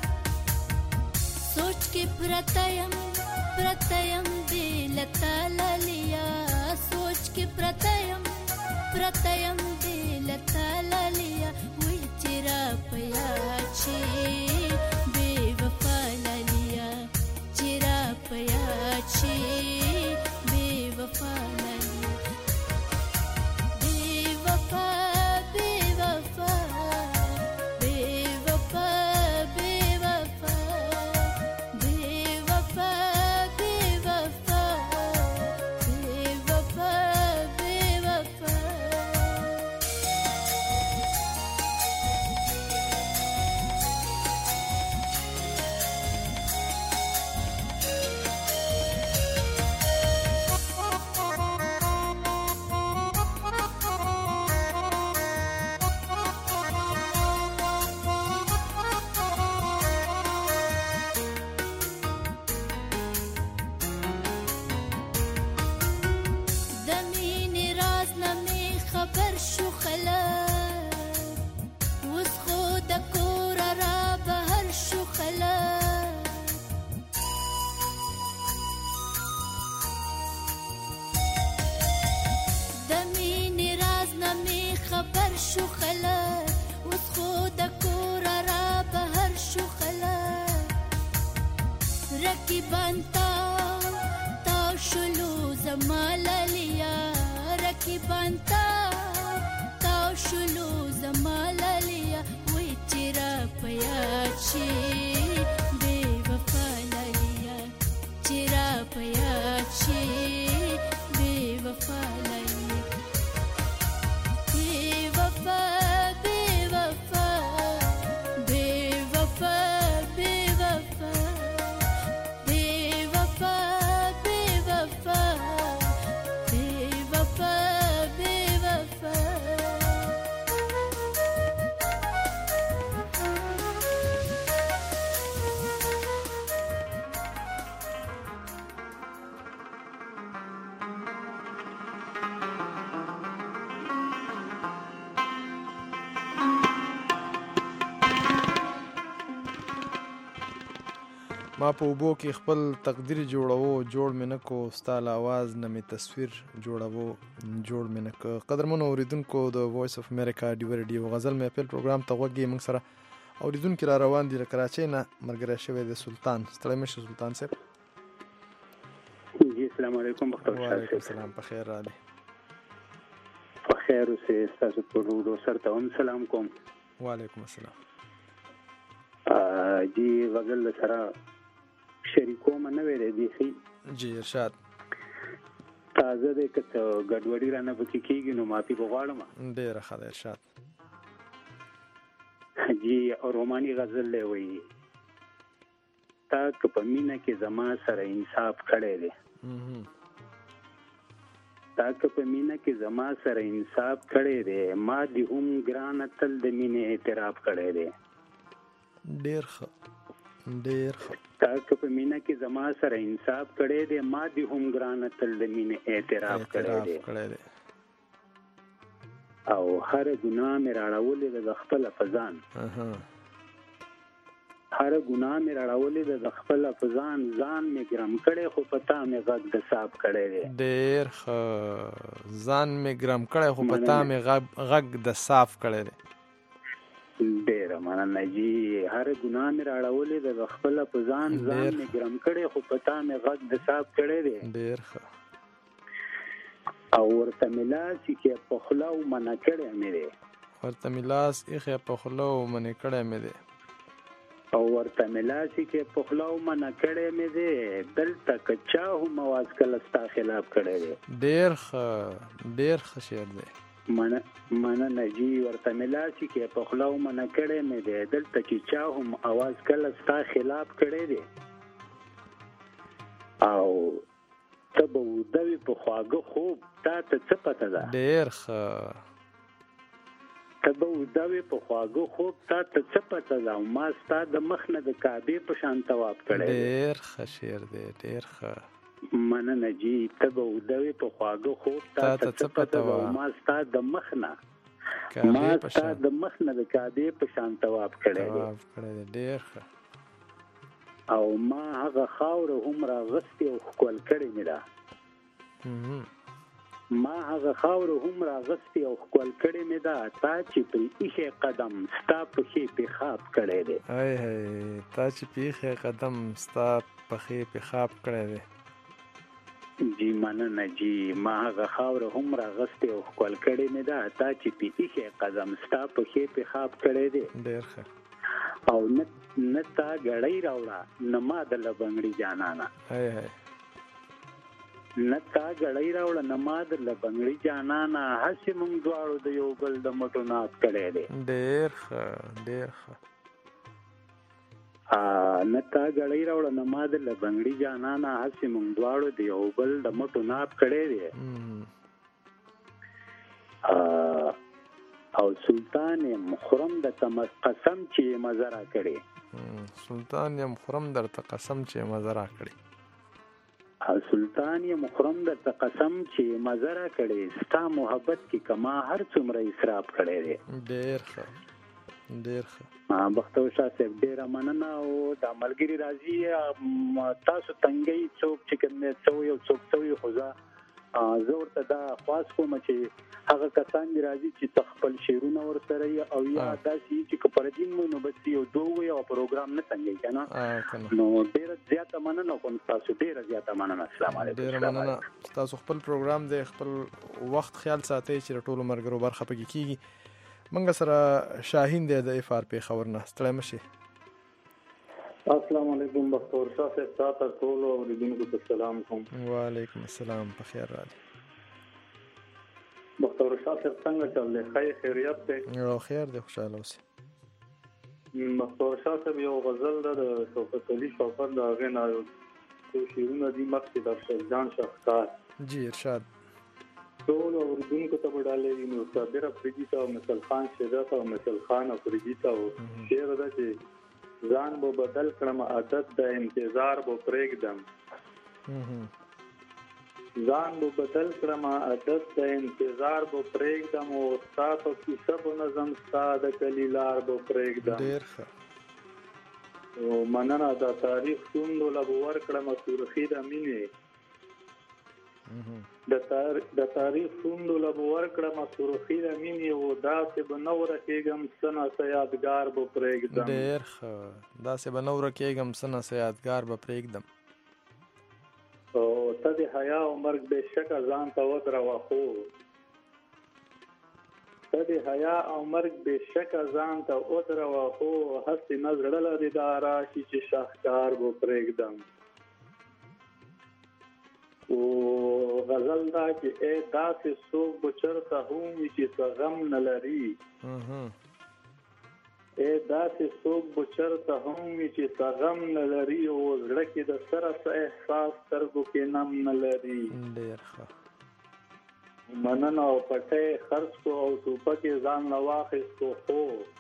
سوچ کې پرتایم پرتایم دل تعالی سوچ کې پرتایم پرتایم دل تعالی وای چیرې پیا چی بے وفا لالیا چیرې پیا چی بے وفا ما په اوبو کې خپل تقدیر جوړاوه جوړ مې نه کو ستا له اواز نه مې تصویر جوړاوه جوړ مې نه کو. قدرمنو اوریدونکو د وایس اف امریکا ډیو ریډیو غزل محفل پروګرام ته غوږ یې موږ سره اوریدونکو را روان دي له کراچۍ نه ملګری شوی دی سلطان. ستړی مشه سلطان صاحب. جی السلام علیکم بختور شاه. وعلیکم السلام په خیر راغلی. په خیر اوسئ. ستاسو ټول سره ته هم سلام کوم. وعلیکم السلام. جی غزل سره شریکو منه ویلې دي خي. جی ارشاد. تازه دې کته ګډوډي رانه پکې کېږي نو معافي بغواړم. ډېر ښه دی ارشاد. جی روماني غزل له وی تا که په مینا کې زما سره انصاف کړی دی تا که په مینا کې زما سره انصاف کړی دی ما دې هم ګرانه تل د مینې اعتراف کړی دی. ډېر ښه ډېر ښه. تا که په مینا کې زما سره انصاف کړی دی ما دې هم ګرانه تل د مینې اعتراف کړی دی او هر ګناه مې راړولې د خپل فزان هر ګناه مې راړولې د خپل فزان ځان مې ګرم کړی خو پتا مې غږ د صاحب کړی دی. ډېر ښه. ځان مې ګرم کړی خو پتا مې غږ د صاف کړی دی. ډېر مننه جی. هر ګناه مې راړولې د خپل فزان ځان مې ګرم کړی خو پتا مې غږ د صاحب کړی دی. ډېر ښه. او ورته ملاس کې په خوله او منع کړی مې دی ورته ملاس یې په خوله او منع کړی مې دی او ورته ملاس کې په خوله او منع کړی مې دی دلته که چا هم اواز کله ستا خلاف کړی دی. ډېر ښه ډېر ښه شعر دی. مننه جی. ورته ملاس کې په خوله او منع کړی مې دی دلته چې چا هم اواز کله ستا خلاف کړی دی. او ته به ودوي په خواږه خوب تا ته څه پته ده. ډېر ښه. ته به ودوي په خواږه خوب تا ته څه پته ده او ما ستا د مخ نه د کعبې په شان طواف کړی. ډېر ښه شعر دی ډېر ښه. مننه جی. ته به ودوي په خواږه خوب تا ته څه پته ده او ما ستا د مخ نه ما ستا د مخ نه د کعبې په شان طواف کړی دی ډېر ښه او ما هغه خاوره هم راغستې او ښکل کړې مې ده ما هغه خاوره هم راغستې او ښکل کړې مې ده تا چې پرې ایښی قدم ستا پښې پیخاب کړی دی ای هی تا چې پې ایښی قدم ستا پښې پیخاب کړی دی جی مننه جی ما هغه خاوره هم راغستې او ښکل کړې مې ده تا چې پې ایښی قدم ستا پښې پیخاب کړی دی ډېر ښه او نه نه تا ګړۍ راوړه نه ما د لبنګړي جانانه ای هی نه تا ګړۍ راوړه نه ما د لبنګړي جانانه هسې موږ دواړو د یو بل د مټو ناز کړی دی ډېر ښه ډېر ښه نه تا ګړۍ راوړه نه ما د لبنګړي جانانه هسې موږ دواړو د یو بل د مټو ناز کړی دی او سلطان یم خورم درته قسم چې مزه راکړې سلطان یم خورم درته قسم چې مزه راکړې سلطان یم خورم درته قسم چې مزه راکړې ستا محبت کې کما هر څومره اسراف کړی دی ډېر ښه ډېر ښه بختور شاه صاحب ډېره مننه او دا ملګري راځي تاسو تنګۍ څوک چې کوم څوی او څوک څوی خو زه زه ورته دا خواست کوم چې هغه کسان دې راځي چې خپل شعرونه ورسره او یا داسې چې که پردین مو نو بس یو دوه او پروګرام نه تنګي که نه نو ډېره زیاته مننه کوم تاسو ډېره زیاته مننه السلام علیکم ډېره مننه تاسو خپل پروګرام دی خپل وخت خیال ساتئ چې ټولو ملګرو برخه پکې کېږي موږ سره شاهین دی د اف آر پېښور نه ستړی مه شئ السلام علیکم بختور شاه صاحب تاسو ټول اوریدونکو ته سلام کوم وعلیکم السلام په خیر راغلی بختور شاه صاحب څنګه چل دی خیر خیریت دی او خیر دی خوشاله اوسئ بختور شاه صاحب یو غزل ده د شوکت علي شوکت د هغې نه یو څو شعرونه دي مخکې د ارشدجان شاهکار جی ارشاد ټول اوریدونکو ته به ډالۍ وي نو صابر افریدي ته او مثل خان شیدا ته او مثل خان افریدي ته شعر ده چې ځان به بدل کړم عادت د انتظار به پرېږدم ځان به بدل کړم عادت د انتظار به پرېږدم او ستا په کیسه به نظم ستا د کلي لار به پرېږدم ډېر ښه او مننه د تاریخ شوندو له به ورکړم سورخي د مینې د تاریخ شوندو له به ورکړم سورخي د مینې او داسې به نه ورکېږم څه ناڅه یادګار به پرېږدم ډېر ښه داسې به نه ورکېږم څه ناڅه یادګار به پرېږدم او ته د حیا او مرګ بېشکه ځان ته ودروه خو ته د حیا او مرګ بېشکه ځان ته ودروه خو هسې نه زړه لرې دا راشي چې شاهکار به پرېږدم او غزل دا چې ای داسې څوک به چېرته هم وي چې څه غم نه لري ای داسې څوک به چېرته هم وي چې څه غم نه لري او زړه کې د سره څه احساس سترګو کې نم نه لري ډېر ښه مننه او پټۍ خرڅ کړو او ټوپکې ځان نه واخیستو خو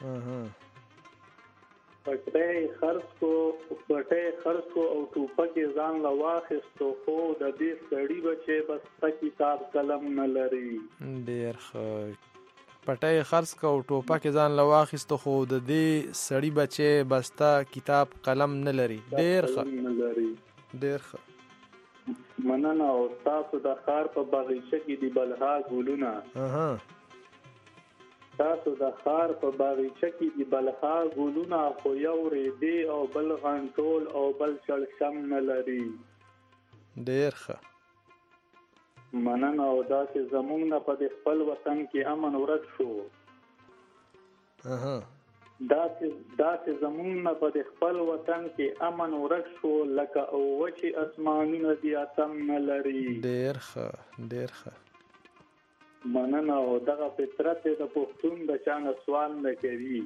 پټۍ خرڅ کړو پټۍ خرڅ کړو او ټوپکې ځان له واخیستو خو د دې سړي بچی بس ته کتاب قلم نه لري ډېر ښه پټۍ خرڅ کړو او ټوپکې ځان له واخیستو خو د دې سړي بچی بس ته کتاب قلم نه لري ډېر ښه ډېر ښه مننه او تاسو د ښار په باغچه کې د بلها ګلونه تاسو د ښار په باغچه کې د بلها ګلونه خو یو ریدې او بل غنټول او بل شړشم نه لري ډېر ښه مننه او داسې زموږ نه په د خپل وطن کې امن ورک شو داسې داسې زموږ نه په د خپل وطن کې امن ورک شو لکه وچې اسمانونه د اتم نه لري ډېر ښه ډېر ښه مننه او دغه فطرت د پښتون د چا نه سوال نه کوي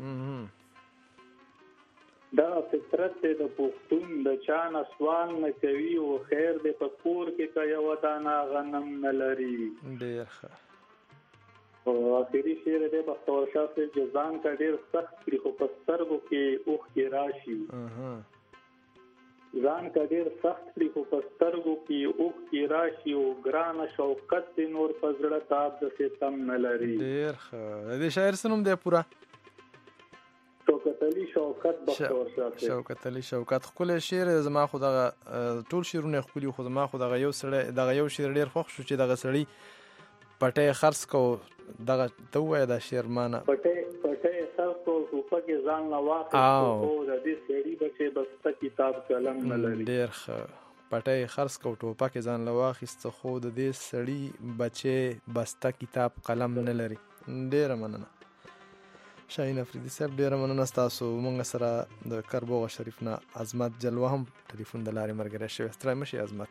دغه فطرت د پښتون د چا نه سوال نه کوي او خیر د په کور کې که یوه دانه غنم نه لري ډېر ښه او آخري شعر دی بختور شاه صاحب چې ځان ته ډېر سخت کړي خو په سترګو کې اوښکې راشي ځان کا ډیر سخت کړي خو په سترګو کې اوښکې راشي او ګرانه شوکت دې نور په زړه تاب د ستم نه لري. ډېر ښه. د دې شاعر څه نوم دی پوره؟ شوکت علي شوکت بختور شاه. شوکت علي شوکت. ښکلی شعر زما خو دغه ټول شعرونه ښکلي خو زما خو دغه یو سړی دغه یو شعر ډېر خوښ شو چې دغه سړي پټی خرڅ کو دغه ته ووایه دا شعر ما نه پټی پټی خرڅ کو ټوپک یې ځان نه واخیست خو د دې سړي بچې بسته کتاب قلم نه لري. ډېر ښه. پټی خرڅ کو ټوپک یې ځان نه واخیست خو د دې سړي بچې بسته کتاب قلم نه لري. ډېره مننه شاهین افریدي صاحب، ډېره مننه ستاسو. موږ سره د کربوغه شریف نه عظمت جلوه هم ټلیفون د لارې ملګری شوی. ستړی مه شئ عظمت.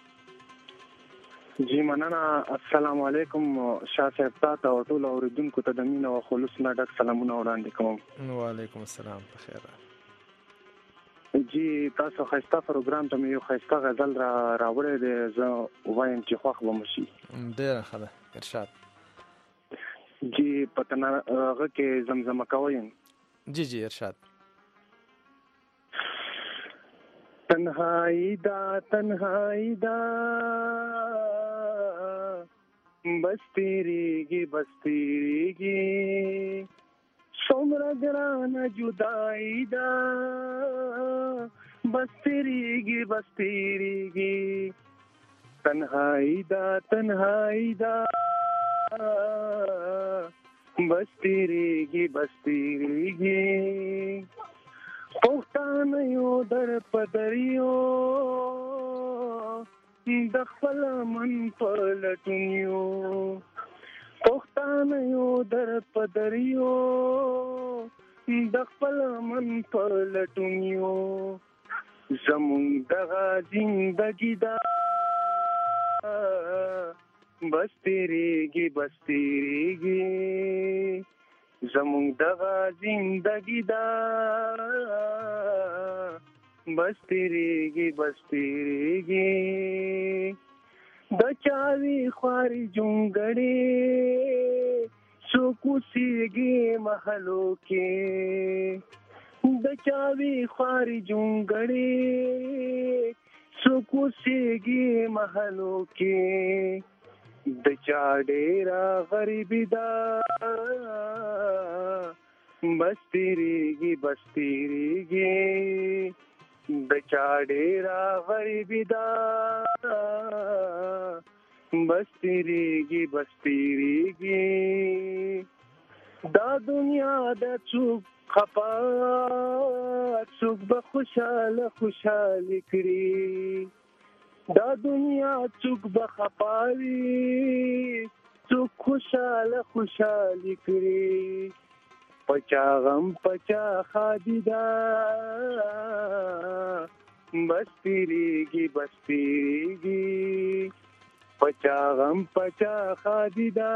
جی مننه. السلام علیکم شاه صاحب، تاسو او ټول اوریدونکو ته د مینې او خلوص نه ډک سلامونه وړاندې کوم. وعلیکم السلام. په خیر. جی تاسو ښایسته پروګرام ته مې یو ښایسته غزل را راوړی دی، زه وایم چې خوښ به مو شي. ډېره ښه ده. ارشاد. جی په هغه کې زمزمه کوئ؟ جی جی ارشاد. تنهایی دا تنهایی دا بس تیریگی بس تیریگی څومره ګرانه جدائی دا بس تیریگی بس تیریگی تنهایی دا تنهایی دا بس تیریگی بس تیریگی پښتانه یو در پدریو د خپل من په لټونیو پښتانه یو در پدریو د خپل من په لټونیو زمونږ دغه زندګي دا بس تیریږي بس تیریږي زمونږ دغه زندګي دا بس تیریږي بس تیریږي د چاوي خواري جونګړې څوک اوسېږي محلو کې د چاوي خواري جونګړې څوک اوسېږي محلو کې د چا ډېره غریبي ده بس تیریږي بس تیریږي د چا ډېره غریبي ده بس تیریږي بس تیریږي دا دنیا د څوک خپا څوک به خوشاله خوشالي کړي دا دنیا څوک به خپاوي څوک خوشاله خوشالي کړي پچا غم پچا خادي دا بس تیریږي بس تیریږي پچا غم پچا خادي دا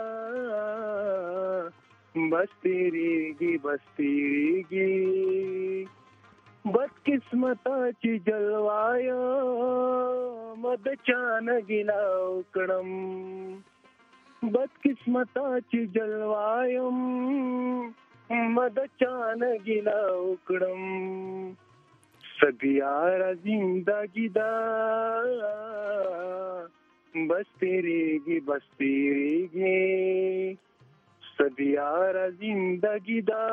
بس تیریږي بس تیریږي بد قسمتا چې جلوایا مد چان ګلاو کړم بد قسمتا چې جلوایم مد چان ګلاو کړم سبيار زندگی دا بس تیریږي بس تیریږي سبيار زندگی دا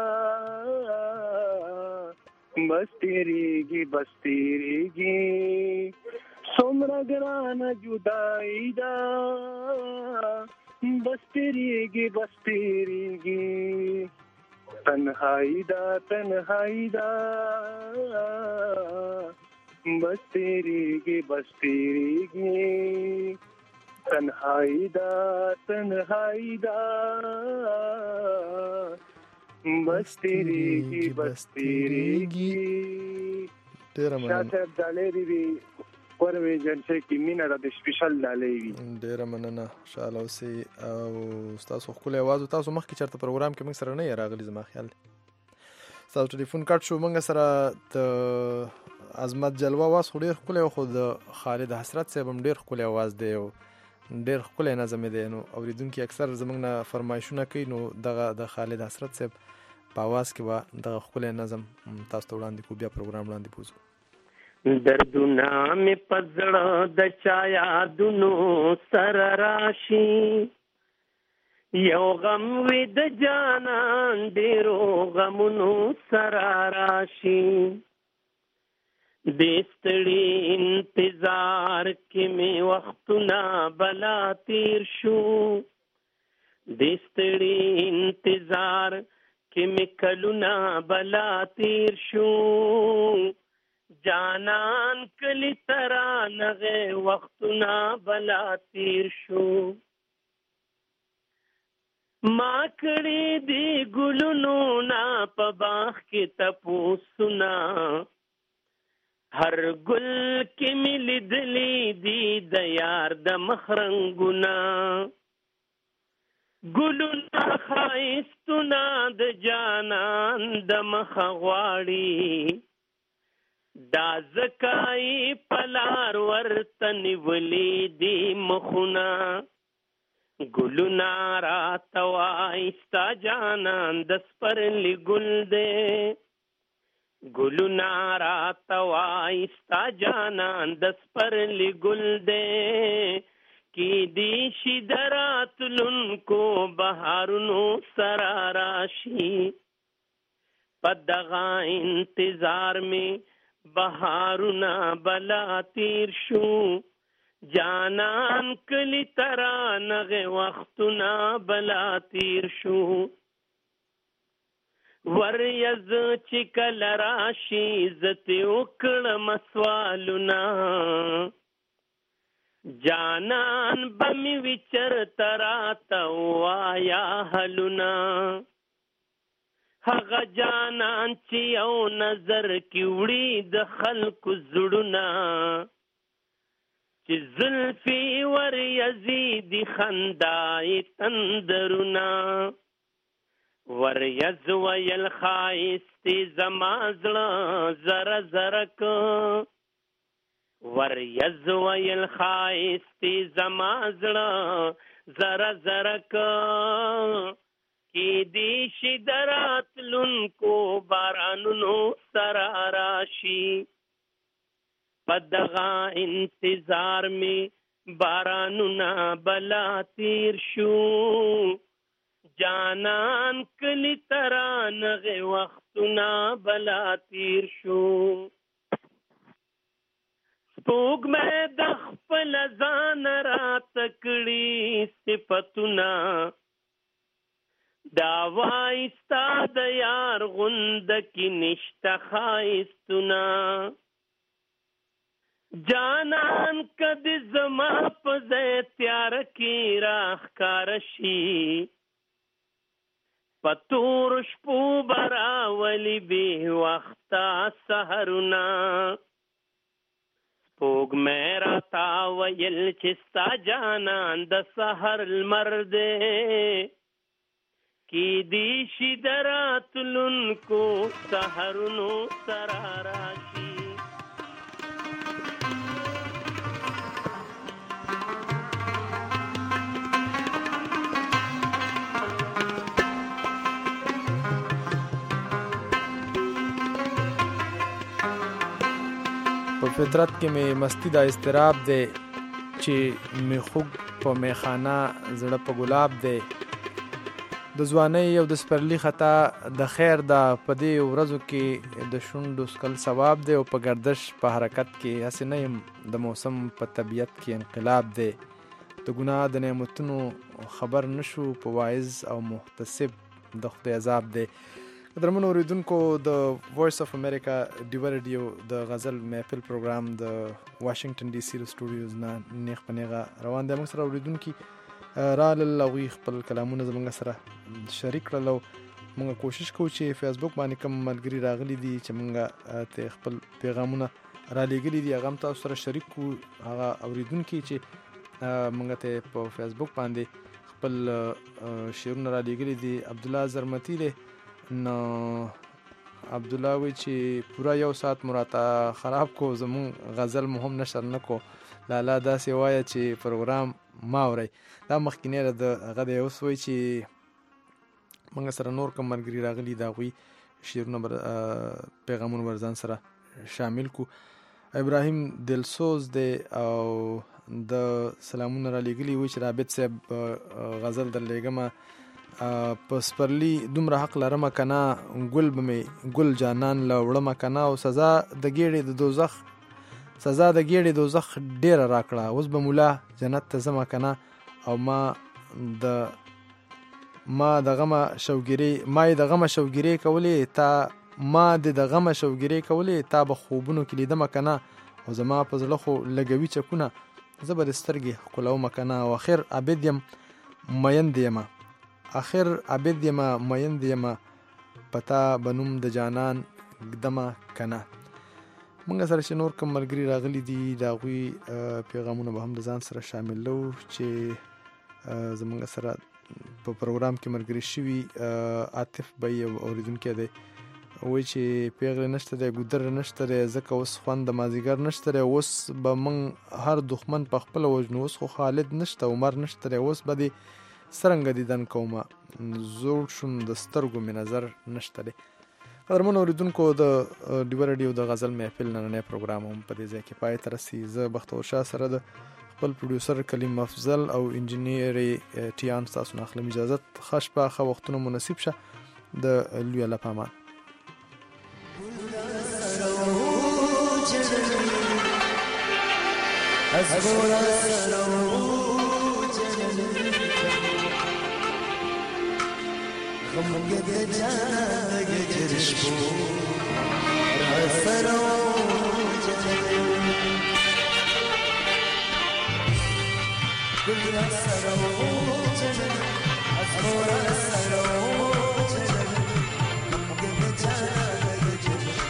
بس تیریږي بس تیریږي څومره ګرانه جدائی دا بس تیریږي بس تیریږي تنهایی دا تنهایی دا بس تیریږي بس تیریږي تنهایی دا تنهایی دا بس تیریږي بس تیریږي ډېره مننه شاته دالې دی وروي جنسه کې مینا د سپیشل دالې وي ډېره مننه شاله اوسئ او تاسو خپل आवाज تاسو مخکې چرته پروګرام کې موږ سره نه راغلی زما خیال تاسو ټلیفون کټ شو موږ سره د عظمت جلوه واس خو ډېر ښکلی خو د خالد حسرت صاحب هم ډېر ښکلی आवाज دی او ډېر ښکلی نظم دی نو اورېدونکي اکثر زموږ نه فرمایشونه کوي نو دغه د خالد حسرت صاحب په आवाज کې به دغه ښکلی نظم تاسو ته وړاندې کوو بیا پروګرام وړاندې بوځو دردونه مې په زړه د چا یادونو سره راشي یو غم وي د جانان ډېرو غمونو سره راشي دې ستړي انتظار کې مې وختونه بلا تیر شو دې ستړي انتظار کې مې کلونه بلا تیر شو جانان کلی ترانغه وختونه بلا تیر شو ما کړي دی ګلونو نا په باغ کې تپوسونه هر ګل کې مې لیدلې دي د یار د مخرنګونه ګلونه ښایستونه د جانان د مخه غواړي دا زکای پلار ورته نیولې دي مخونه ګلونه راته وایي ستا جانان د سپرلي ګل دی ګلونه راته وایي ستا جانان د سپرلي ګل دی کیدی شي د راتلونکو بهارونو سره راشي په دغه انتظار مې بهارونه بلا تیر شو جانان کلی ترانغه وختونه بلا تیر شو وریز چې کله راشي زته وکړم سوالونه جانان بمی وچر تراته وایا حلونه هغه جانان چې یو نظر کې وړي د خلکو زړونه چې زلفي ور یزيدي خندای تندرونه ور یز ویل خایستی زما زړه زره زره کو ور یز ویل خایستی زما زړه زره زره کو کی دی شي دراتلونکو بارانونو سره راشي پدغه انتظار می بارانونه بلا تیر شو جانان کلی ترانغه وختونه بلا تیر شو سپوږ مې د خپل ځان را تکړی صفتونه دا وای ستا د یار غوند کې نشته خایستونه جانان کدی زما په ځای تیار کې راښکار شي پتور شپو براولی به وخته سحرونه سپوږ مې راته ویل چې ستا جانان د سحر لمر دی کی دی شي دراتلونکو سحرونو سره راشي په فطرت کې مې مستی دا استراب دی چې مې خوږ په میخانه زړه په ګلاب دی د ځوانۍ او د سپرلي خطا د خیر دا په دې ورځو کې د شونډو سکل ثواب دی او په گردش په حرکت کې هسې نه یم د موسم په طبیعت کې انقلاب دی د ګناه د نعمتونو خبر نشو په واعظ او محتسب د خدای عذاب دی قدرمنو اوریدونکو د وایس اف امریکا ډیو ریډیو د غزل محفل پروګرام د واشنگټن ډي سي سټوډیوز نه نیغ په نیغه روان دی. موږ سره اوریدونکي رالل هغوی خپل کلامونه زموږ سره شریک کړل او موږ کوشش کوو چې فیسبوک باندې کوم ملګري راغلي دي چې موږ ته خپل پیغامونه رالیږلي دي هغه هم تاسو سره شریک کړو. هغه اوریدونکي چې موږ ته په فیسبوک باندې خپل شعرونه رالیږلي دي عبدالله زرمتی دی نو عبدالله وی چې پورا یو ساعت مراته خراب کو زمون غزل مهم نشر نکو لالا داسې وایه چې پروګرام ما اورئ دا مخکینی د هغه دی اوس وایي چې موږ سره نور کوم ملګري راغلي د هغوی شعرونه پیغامونه بر ځان سره شامل کو. ابراهیم دلسوز دی او د سلامونه را لېږلي وي چې رابط صاحب غزل در لېږمه په سپرلي دومره حق لرمه که نه ګل به مې ګل جانان له وړمه که نه او سزا د ګېډې د دوزخ سزا د ګېډې دوزخ ډېره راکړه اوس به مولا جنت ته ځمه که نه او ما د ما د غمه شوګیرې ما یې د غمه شوګیرې کولې تا ما د د غمه شوګیرې کولې تا به خوبونو کې لیدمه که نه او زما په زړه خو لګوي چکونه زه به د سترګې ښکلومه که نه او اخر عابد یم میند یمه اخر عابد یمه میند یمه پتا به نوم د جانان ږدمه که نه. مونږ سره چې نور کوم ملګري راغلي دي د هغوی پیغامونه به هم د ځان سره شاملو چې زمونږ سره په پروګرام کې ملګري شوي. عاطف به یو اورېدونکی دی وایي چې پیغلې نشته دی ګودر نشته دی ځکه اوس خوند د مازدیګر نشته دی اوس به موږ هر دښمن په خپله وژنو اوس خو خالد نشته عمر نشته دی اوس به دې څرنګه دیدن کومه زوړ شوم د سترګو مې نظر نشته دی. قدرمنو اورېدونکو د ډیوه راډیو د غزل محفل نننی پروګرام هم په دې ځای کې پای ته رسي. زه بختور شاه سره د خپل پروډیوسر کلیم افضل او انجینیر ټیان ستاسو نه اخلم اجازت. ښه شپه ښه وختونه مو نصیب شه. د لوی الله په امان. غمگه ده جاگه جرشبو را سرو جنن گل را سرو جنن از مورا سرو جنن غمگه ده جاگه جرشبو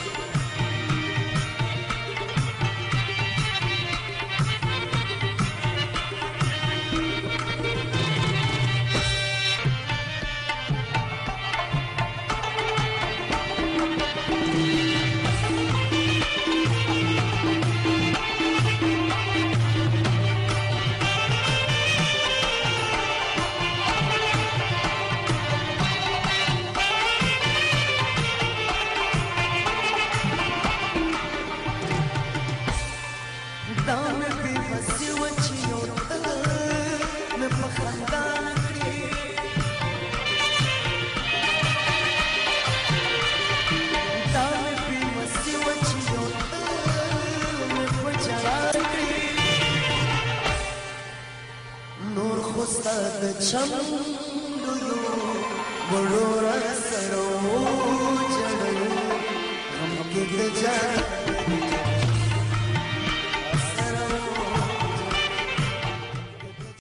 چم دلو بڑو را سرو جنن غم کے جان